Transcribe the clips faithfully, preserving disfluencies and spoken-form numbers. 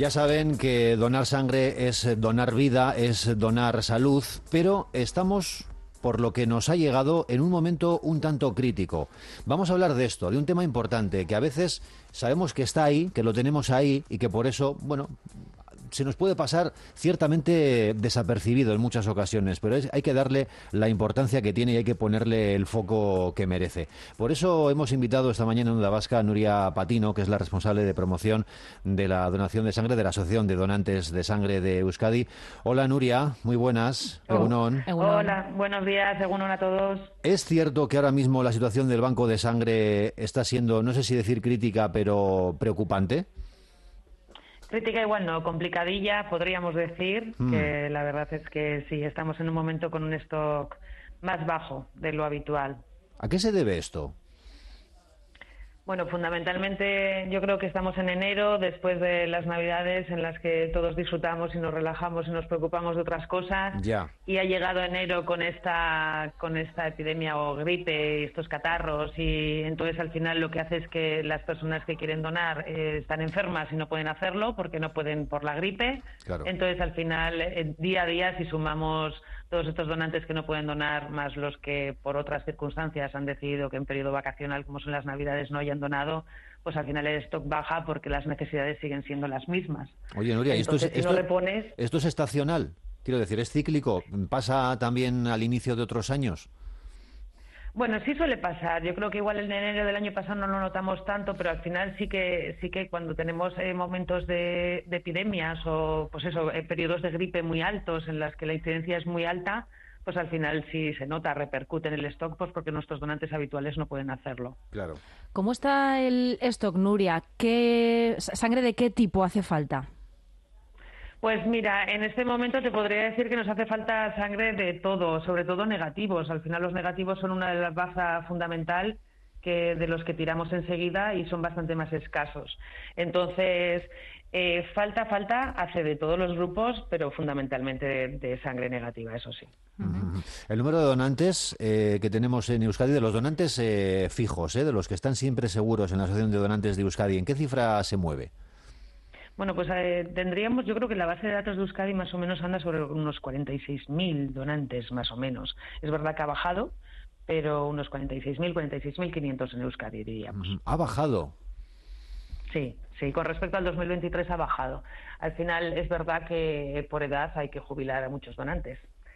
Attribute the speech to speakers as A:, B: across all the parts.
A: Ya saben que donar sangre es donar vida, es donar salud, pero estamos, por lo que nos ha llegado, en un momento un tanto crítico. Vamos a hablar de esto, de un tema importante, que a veces sabemos que está ahí, que lo tenemos ahí y que por eso, bueno, se nos puede pasar ciertamente desapercibido en muchas ocasiones, pero es, hay que darle la importancia que tiene y hay que ponerle el foco que merece. Por eso hemos invitado esta mañana en Onda Vasca a Nuria Patino, que es la responsable de promoción de la donación de sangre de la Asociación de Donantes de Sangre de Euskadi. Hola Nuria, muy buenas.
B: Oh.
A: Egunon.
B: Hola, buenos días, Egunon a todos.
A: ¿Es cierto que ahora mismo la situación del banco de sangre está siendo, no sé si decir crítica, pero preocupante?
B: Crítica igual no, complicadilla, podríamos decir, mm. que la verdad es que sí, estamos en un momento con un stock más bajo de lo habitual.
A: ¿A qué se debe esto?
B: Bueno, fundamentalmente yo creo que estamos en enero, después de las Navidades en las que todos disfrutamos y nos relajamos y nos preocupamos de otras cosas.
A: Ya.
B: Y ha llegado enero con esta con esta epidemia o gripe y estos catarros, y entonces al final lo que hace es que las personas que quieren donar eh, están enfermas y no pueden hacerlo porque no pueden por la gripe.
A: Claro.
B: Entonces al final, eh, día a día, si sumamos todos estos donantes que no pueden donar, más los que por otras circunstancias han decidido que en periodo vacacional, como son las Navidades, no hayan donado, pues al final el stock baja porque las necesidades siguen siendo las mismas.
A: Oye, Nuria,
B: Entonces,
A: esto, es,
B: si
A: esto,
B: no repones...
A: ¿esto es estacional? Quiero decir, ¿es cíclico? ¿Pasa también al inicio de otros años?
B: Bueno, sí suele pasar. Yo creo que igual en enero del año pasado no lo notamos tanto, pero al final sí que sí que cuando tenemos eh, momentos de, de epidemias o pues eso, eh, periodos de gripe muy altos en las que la incidencia es muy alta, pues al final sí se nota, repercute en el stock, pues porque nuestros donantes habituales no pueden hacerlo.
A: Claro.
C: ¿Cómo está el stock, Nuria? ¿Qué sangre de qué tipo hace falta?
B: Pues mira, en este momento te podría decir que nos hace falta sangre de todo, sobre todo negativos. Al final los negativos son una de las bazas fundamental que de los que tiramos enseguida y son bastante más escasos. Entonces, eh, falta, falta, hace de todos los grupos, pero fundamentalmente de, de sangre negativa, eso sí.
A: Uh-huh. El número de donantes eh, que tenemos en Euskadi, de los donantes eh, fijos, eh, de los que están siempre seguros en la Asociación de Donantes de Euskadi, ¿en qué cifra se mueve?
B: Bueno, pues eh, tendríamos, yo creo que la base de datos de Euskadi más o menos anda sobre unos cuarenta y seis mil donantes, más o menos. Es verdad que ha bajado, pero unos cuarenta y seis mil, cuarenta y seis mil quinientos en Euskadi, diríamos.
A: ¿Ha bajado?
B: Sí, sí, con respecto al dos mil veintitrés ha bajado. Al final es verdad que por edad hay que jubilar a muchos donantes.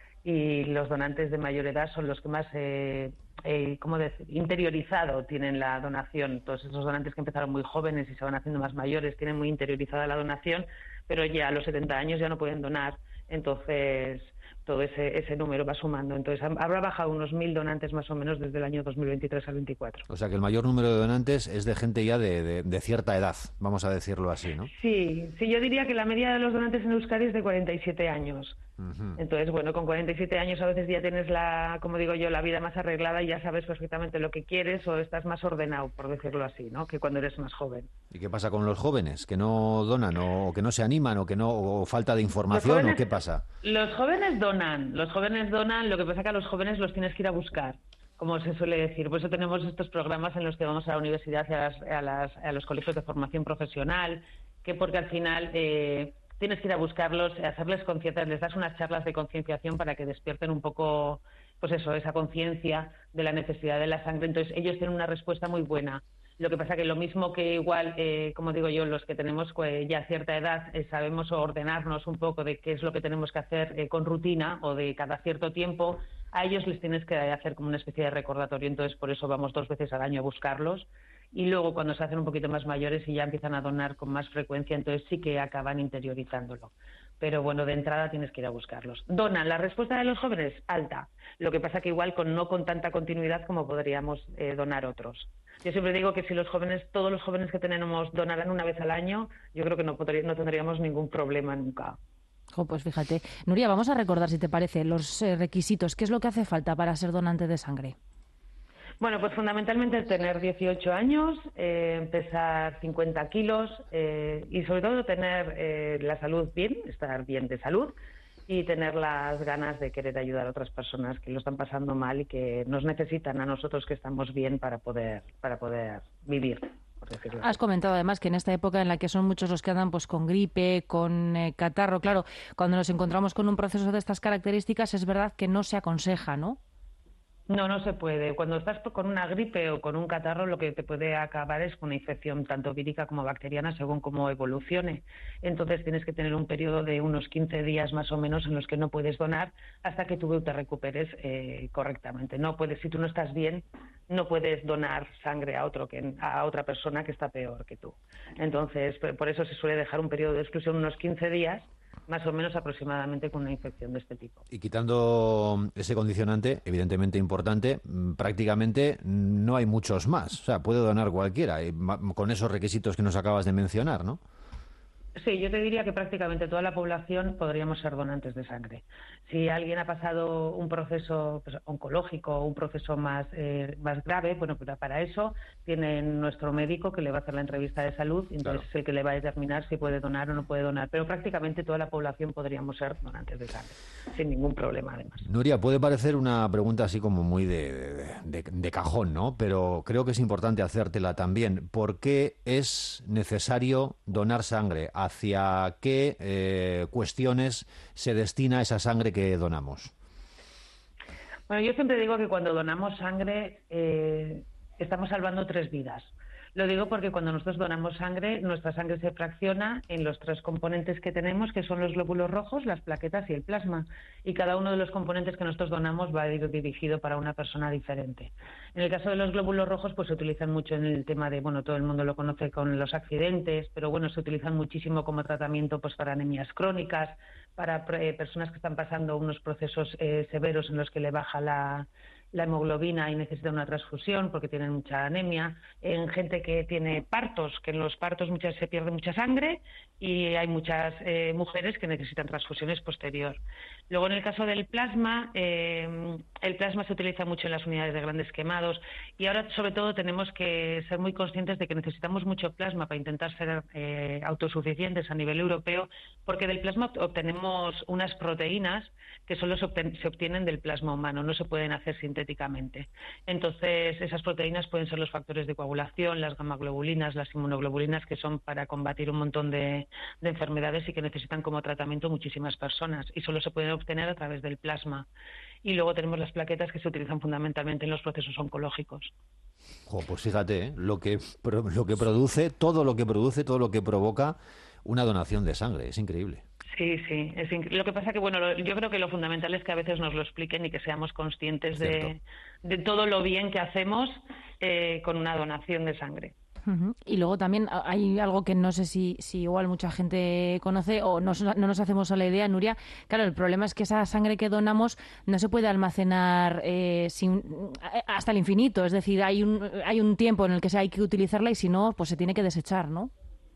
B: Y los donantes de mayor edad son los que más, eh, eh, ¿cómo decir?, interiorizado tienen la donación. Todos esos donantes que empezaron muy jóvenes y se van haciendo más mayores tienen muy interiorizada la donación, pero ya a los setenta años ya no pueden donar. Entonces, todo ese, ese número va sumando. Entonces, habrá bajado unos mil donantes más o menos desde el año dos mil veintitrés al veinticuatro.
A: O sea, que el mayor número de donantes es de gente ya de, de, de cierta edad, vamos a decirlo así, ¿no?
B: Sí, sí, yo diría que la media de los donantes en Euskadi es de cuarenta y siete años. Uh-huh. Entonces, bueno, con cuarenta y siete años a veces ya tienes la, como digo yo, la vida más arreglada y ya sabes perfectamente lo que quieres o estás más ordenado, por decirlo así, ¿no?, que cuando eres más joven.
A: ¿Y qué pasa con los jóvenes? ¿Que no donan o que no se animan o que no o falta de información
B: jóvenes,
A: o qué pasa?
B: Los jóvenes donan, los jóvenes donan, lo que pasa es que a los jóvenes los tienes que ir a buscar, como se suele decir. Por eso tenemos estos programas en los que vamos a la universidad y a, las, a, las, a los colegios de formación profesional, que porque al final eh, tienes que ir a buscarlos, hacerles conciencia, les das unas charlas de concienciación para que despierten un poco, pues eso, esa conciencia de la necesidad de la sangre. Entonces ellos tienen una respuesta muy buena. Lo que pasa que lo mismo que igual, eh, como digo yo, los que tenemos eh, ya cierta edad eh, sabemos ordenarnos un poco de qué es lo que tenemos que hacer eh, con rutina o de cada cierto tiempo, a ellos les tienes que hacer como una especie de recordatorio. Entonces por eso vamos dos veces al año a buscarlos. Y luego cuando se hacen un poquito más mayores y ya empiezan a donar con más frecuencia, entonces sí que acaban interiorizándolo. Pero bueno, de entrada tienes que ir a buscarlos. Donan, la respuesta de los jóvenes, alta. Lo que pasa que igual con no con tanta continuidad como podríamos eh, donar otros. Yo siempre digo que si los jóvenes, todos los jóvenes que tenemos donaran una vez al año, yo creo que no, podría, no tendríamos ningún problema nunca.
C: Oh, pues fíjate. Nuria, vamos a recordar, si te parece, los eh, requisitos. ¿Qué es lo que hace falta para ser donante de sangre?
B: Bueno, pues fundamentalmente tener dieciocho años, eh, pesar cincuenta kilos eh, y sobre todo tener eh, la salud bien, estar bien de salud y tener las ganas de querer ayudar a otras personas que lo están pasando mal y que nos necesitan a nosotros que estamos bien para poder, para poder vivir. por decirlo
C: Has
B: así.
C: comentado además que en esta época en la que son muchos los que andan pues con gripe, con eh, catarro, claro, cuando nos encontramos con un proceso de estas características es verdad que no se aconseja, ¿no?
B: No, no se puede. Cuando estás con una gripe o con un catarro, lo que te puede acabar es con una infección tanto vírica como bacteriana, según cómo evolucione. Entonces tienes que tener un periodo de unos quince días más o menos en los que no puedes donar hasta que tú te recuperes eh, correctamente. No puedes, si tú no estás bien, no puedes donar sangre a otro que a otra persona que está peor que tú. Entonces, por eso se suele dejar un periodo de exclusión unos quince días, más o menos aproximadamente, con una infección de este tipo.
A: Y quitando ese condicionante, evidentemente importante, prácticamente no hay muchos más. O sea, puede donar cualquiera, con esos requisitos que nos acabas de mencionar, ¿no?
B: Sí, yo te diría que prácticamente toda la población podríamos ser donantes de sangre. Si alguien ha pasado un proceso pues, oncológico o un proceso más, eh, más grave, bueno, pues para eso tiene nuestro médico que le va a hacer la entrevista de salud, y entonces
A: Claro.
B: es el que le va a determinar si puede donar o no puede donar. Pero prácticamente toda la población podríamos ser donantes de sangre, sin ningún problema además.
A: Nuria, puede parecer una pregunta así como muy de, de, de, de cajón, ¿no? Pero creo que es importante hacértela también. ¿Por qué es necesario donar sangre? ¿Hacia qué eh, cuestiones se destina esa sangre que donamos?
B: Bueno, yo siempre digo que cuando donamos sangre eh, estamos salvando tres vidas. Lo digo porque cuando nosotros donamos sangre, nuestra sangre se fracciona en los tres componentes que tenemos, que son los glóbulos rojos, las plaquetas y el plasma. Y cada uno de los componentes que nosotros donamos va a ir dirigido para una persona diferente. En el caso de los glóbulos rojos, pues se utilizan mucho en el tema de, bueno, todo el mundo lo conoce con los accidentes, pero bueno, se utilizan muchísimo como tratamiento pues para anemias crónicas, para eh, personas que están pasando unos procesos eh, severos en los que le baja la... la hemoglobina y necesita una transfusión porque tienen mucha anemia, en gente que tiene partos, que en los partos muchas se pierde mucha sangre y hay muchas eh, mujeres que necesitan transfusiones posterior. Luego, en el caso del plasma, eh, el plasma se utiliza mucho en las unidades de grandes quemados y ahora, sobre todo, tenemos que ser muy conscientes de que necesitamos mucho plasma para intentar ser eh, autosuficientes a nivel europeo, porque del plasma obtenemos unas proteínas que solo se, obten- se obtienen del plasma humano, no se pueden hacer sintéticamente. Entonces, esas proteínas pueden ser los factores de coagulación, las gamaglobulinas, las inmunoglobulinas, que son para combatir un montón de, de enfermedades y que necesitan como tratamiento muchísimas personas, y solo se pueden obtener a través del plasma. Y luego tenemos las plaquetas, que se utilizan fundamentalmente en los procesos oncológicos.
A: Jo, pues fíjate, ¿eh? lo que pro- lo que produce, todo lo que produce, todo lo que provoca una donación de sangre, es increíble.
B: Sí, sí. Es inc- lo que pasa que, bueno, lo- yo creo que lo fundamental es que a veces nos lo expliquen y que seamos conscientes de, de todo lo bien que hacemos eh, con una donación de sangre.
C: Ujú. Y luego también a- hay algo que no sé si, si igual mucha gente conoce o nos- no nos hacemos a la idea, Nuria. Claro, el problema es que esa sangre que donamos no se puede almacenar eh, sin, hasta el infinito. Es decir, hay un, hay un tiempo en el que se hay que utilizarla y si no, pues se tiene que desechar, ¿no?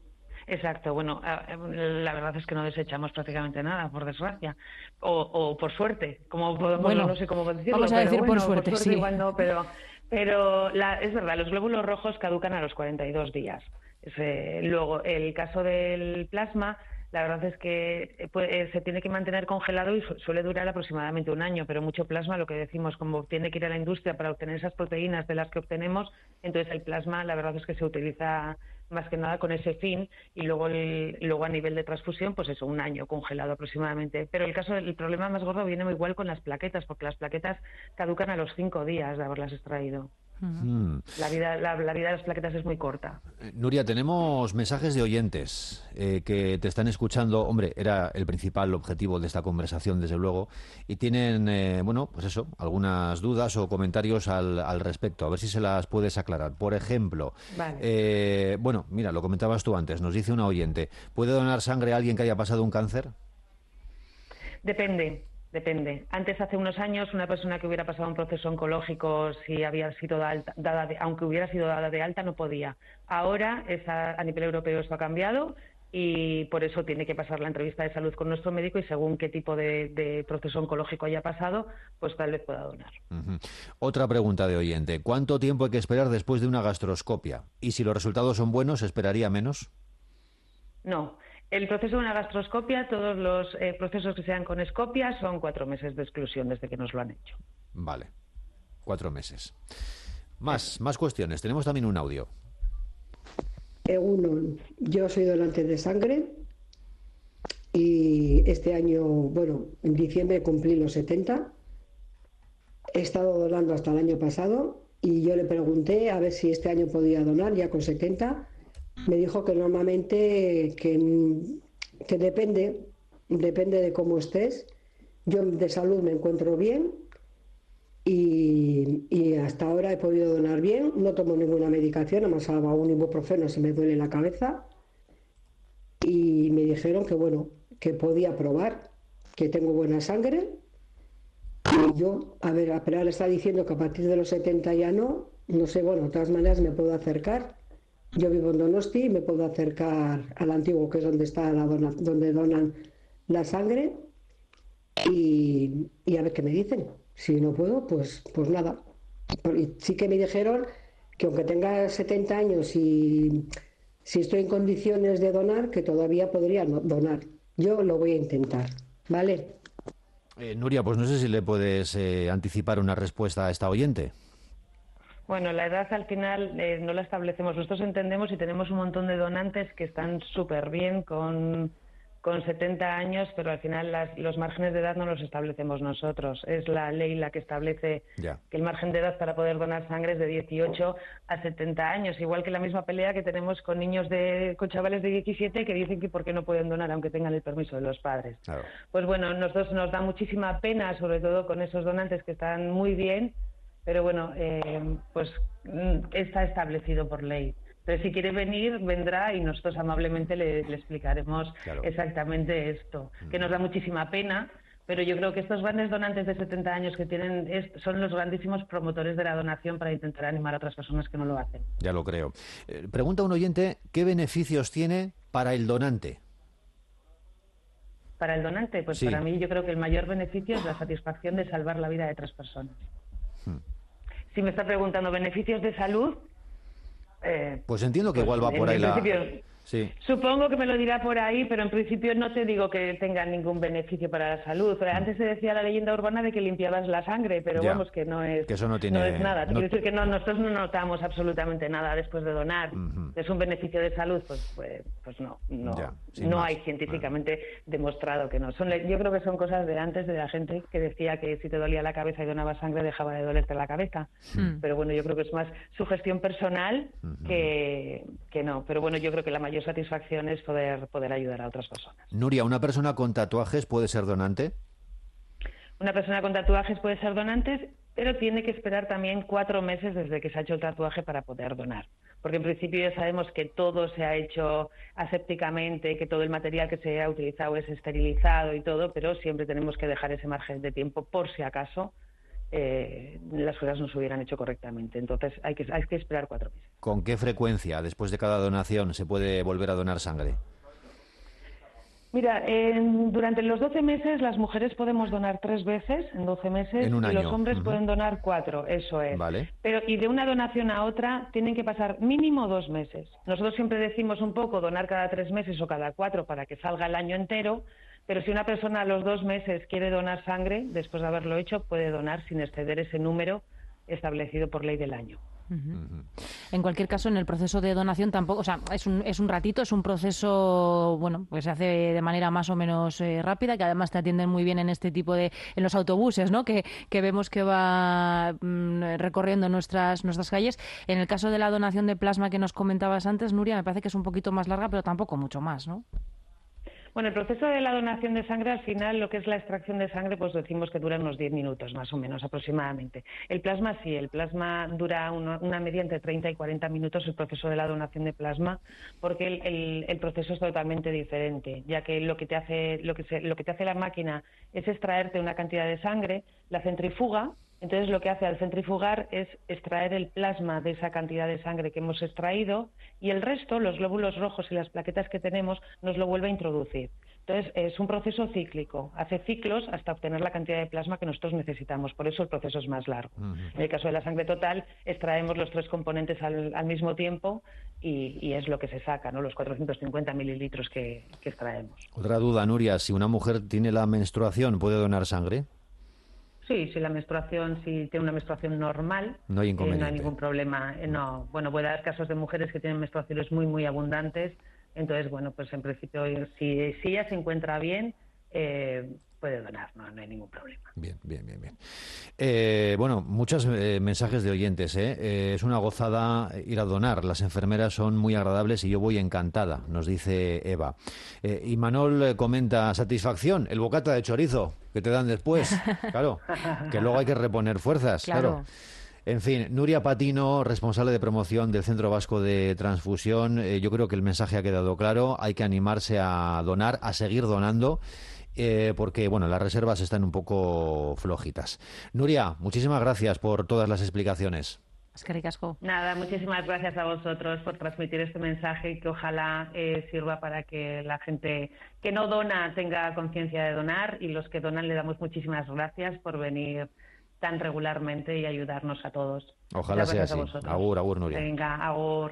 B: Exacto, bueno, a- la verdad es que no desechamos prácticamente nada, por desgracia, o, o por suerte, como podemos,
C: Bueno,
B: no sé cómo decirlo,
C: vamos a
B: pero
C: decir por
B: bueno,
C: suerte, sí.
B: igual no, pero, pero la, es verdad, los glóbulos rojos caducan a los cuarenta y dos días. Es, eh, luego, el caso del plasma, la verdad es que eh, pues, eh, se tiene que mantener congelado y su- suele durar aproximadamente un año, pero mucho plasma, lo que decimos, como tiene que ir a la industria para obtener esas proteínas de las que obtenemos, entonces el plasma, la verdad es que se utiliza más que nada con ese fin, y luego el, luego a nivel de transfusión, pues eso, un año congelado aproximadamente. Pero el caso el problema más gordo viene muy igual con las plaquetas, porque las plaquetas caducan a los cinco días de haberlas extraído.
A: Mm.
B: La vida, la, la vida de las plaquetas es muy corta.
A: Eh, Nuria, tenemos mensajes de oyentes eh, que te están escuchando. Hombre, era el principal objetivo de esta conversación, desde luego, y tienen, eh, bueno, pues eso, algunas dudas o comentarios al, al respecto. A ver si se las puedes aclarar. Por ejemplo,
B: Vale.
A: eh, bueno, mira, lo comentabas tú antes, nos dice una oyente, ¿puede donar sangre a alguien que haya pasado un cáncer?
B: Depende, depende. Antes, hace unos años, una persona que hubiera pasado un proceso oncológico, si había sido da- alta- dada de, aunque hubiera sido dada de alta, no podía. Ahora, esa, a nivel europeo, esto ha cambiado y por eso tiene que pasar la entrevista de salud con nuestro médico y según qué tipo de, de proceso oncológico haya pasado, pues tal vez pueda donar.
A: Ujú. Otra pregunta de oyente, ¿cuánto tiempo hay que esperar después de una gastroscopia? Y si los resultados son buenos, ¿esperaría menos?
B: No. El proceso de una gastroscopia, todos los eh, procesos que sean con escopia son cuatro meses de exclusión desde que nos lo han hecho.
A: Vale, cuatro meses. Más, más cuestiones. Tenemos también un audio.
D: Egunon, yo soy donante de sangre y este año, bueno, en diciembre cumplí los setenta. He estado donando hasta el año pasado y yo le pregunté a ver si este año podía donar ya con setenta. Me dijo que normalmente que, que depende, depende de cómo estés. Yo de salud me encuentro bien y, y hasta ahora he podido donar bien. No tomo ninguna medicación, nada más salvo un ibuprofeno si me duele la cabeza. Y me dijeron que bueno, que podía probar, que tengo buena sangre. Y yo, a ver, a Peral está diciendo que a partir de los setenta ya no, no sé, bueno, de todas maneras me puedo acercar. Yo vivo en Donosti y me puedo acercar al antiguo, que es donde está la dona, donde donan la sangre, y, y a ver qué me dicen. Si no puedo, pues, pues nada. Y sí que me dijeron que aunque tenga setenta años y si estoy en condiciones de donar, que todavía podría no donar. Yo lo voy a intentar, ¿vale?
A: Eh, Nuria, pues no sé si le puedes eh, anticipar una respuesta a esta oyente.
B: Bueno, la edad al final eh, no la establecemos. Nosotros entendemos y tenemos un montón de donantes que están súper bien con, con setenta años, pero al final las, los márgenes de edad no los establecemos nosotros. Es la ley la que establece ya. que el margen de edad para poder donar sangre es de dieciocho a setenta años. Igual que la misma pelea que tenemos con niños de, con chavales de diecisiete que dicen que por qué no pueden donar aunque tengan el permiso de los padres. Claro. Pues bueno, nosotros nos da muchísima pena, sobre todo con esos donantes que están muy bien, pero bueno, eh, pues está establecido por ley. Entonces, si quiere venir, vendrá y nosotros amablemente le, le explicaremos claro. exactamente esto, que nos da muchísima pena, pero yo creo que estos grandes donantes de setenta años que tienen es, son los grandísimos promotores de la donación para intentar animar a otras personas que no lo hacen.
A: Ya lo creo. Eh, pregunta un oyente, ¿qué beneficios tiene para el donante?
B: Para el donante, pues sí. para mí yo creo que el mayor beneficio es la satisfacción de salvar la vida de otras personas. Hmm. Si me está preguntando beneficios de salud...
A: Eh, pues entiendo que pues igual va por ahí la... Sí.
B: Supongo que me lo dirá por ahí, pero en principio no te digo que tenga ningún beneficio para la salud. Mm. Antes se decía la leyenda urbana de que limpiabas la sangre, pero ya. vamos, que no es,
A: que eso no tiene...
B: no es nada. Te no... quiero decir que no, nosotros no notamos absolutamente nada después de donar. Uh-huh. ¿Es un beneficio de salud? Pues pues, pues no, no, ya, no más. hay científicamente bueno. demostrado que no. Son, yo creo que son cosas de antes de la gente que decía que si te dolía la cabeza y donabas sangre dejaba de dolerte la cabeza. Uh-huh. Pero bueno, yo creo que es más su gestión personal uh-huh. que, que no. Pero bueno, yo creo que la mayor satisfacción es poder poder ayudar a otras personas.
A: Nuria, ¿una persona con tatuajes puede ser donante?
B: Una persona con tatuajes puede ser donante, pero tiene que esperar también cuatro meses desde que se ha hecho el tatuaje para poder donar. Porque en principio ya sabemos que todo se ha hecho asépticamente, que todo el material que se ha utilizado es esterilizado y todo, pero siempre tenemos que dejar ese margen de tiempo por si acaso Eh, las cosas no se hubieran hecho correctamente. Entonces hay que, hay que esperar cuatro meses.
A: ¿Con qué frecuencia, después de cada donación, se puede volver a donar sangre?
B: Mira, en, durante los doce meses las mujeres podemos donar tres veces en doce meses
A: en un
B: y
A: año.
B: los hombres uh-huh. pueden donar cuatro, eso es.
A: Vale.
B: Pero y de una donación a otra tienen que pasar mínimo dos meses. Nosotros siempre decimos un poco donar cada tres meses o cada cuatro para que salga el año entero. Pero si una persona a los dos meses quiere donar sangre, después de haberlo hecho, puede donar sin exceder ese número establecido por ley del año.
C: Uh-huh. Uh-huh. En cualquier caso, en el proceso de donación tampoco, o sea, es un, es un ratito, es un proceso, bueno, pues se hace de manera más o menos eh, rápida, que además te atienden muy bien en este tipo de, en los autobuses, ¿no? Que, que vemos que va mm, recorriendo nuestras, nuestras calles. En el caso de la donación de plasma que nos comentabas antes, Nuria, me parece que es un poquito más larga, pero tampoco mucho más, ¿no?
B: Bueno, el proceso de la donación de sangre, al final, lo que es la extracción de sangre, pues decimos que dura unos diez minutos, más o menos, aproximadamente. El plasma sí, el plasma dura una, una media entre treinta y cuarenta minutos, el proceso de la donación de plasma, porque el, el, el proceso es totalmente diferente, ya que lo que te hace, lo que se, lo que te hace la máquina es extraerte una cantidad de sangre, la centrifuga. Entonces, lo que hace al centrifugar es extraer el plasma de esa cantidad de sangre que hemos extraído y el resto, los glóbulos rojos y las plaquetas que tenemos, nos lo vuelve a introducir. Entonces, es un proceso cíclico. Hace ciclos hasta obtener la cantidad de plasma que nosotros necesitamos. Por eso el proceso es más largo. Uh-huh. En el caso de la sangre total, extraemos los tres componentes al, al mismo tiempo y, y es lo que se saca, ¿no? Los cuatrocientos cincuenta mililitros que, que extraemos.
A: Otra duda, Nuria. Si una mujer tiene la menstruación, ¿puede donar sangre?
B: Sí, si la menstruación, si tiene una menstruación normal,
A: no hay inconveniente.
B: Eh, no hay ningún problema. Eh, no, bueno, puede haber casos de mujeres que tienen menstruaciones muy, muy abundantes. Entonces, bueno, pues en principio, si, si ella se encuentra bien, eh, puede donar, no, no hay ningún problema.
A: Bien, bien, bien, bien. Eh, bueno, muchos eh, mensajes de oyentes, ¿eh? Eh, es una gozada ir a donar. Las enfermeras son muy agradables y yo voy encantada, nos dice Eva. Eh, y Manol eh, comenta, satisfacción, el bocata de chorizo que te dan después. Claro, que luego hay que reponer fuerzas, claro.
C: Claro.
A: En fin, Nuria Patino, responsable de promoción del Centro Vasco de Transfusión, eh, yo creo que el mensaje ha quedado claro. Hay que animarse a donar, a seguir donando. Eh, porque, bueno, las reservas están un poco flojitas. Nuria, muchísimas gracias por todas las explicaciones.
C: Es que ricasco.
B: Nada, muchísimas gracias a vosotros por transmitir este mensaje y que ojalá eh, sirva para que la gente que no dona tenga conciencia de donar, y los que donan le damos muchísimas gracias por venir tan regularmente y ayudarnos a todos.
A: Ojalá sea así.
B: A vosotros.
A: Agur, agur, Nuria.
B: Venga, agur.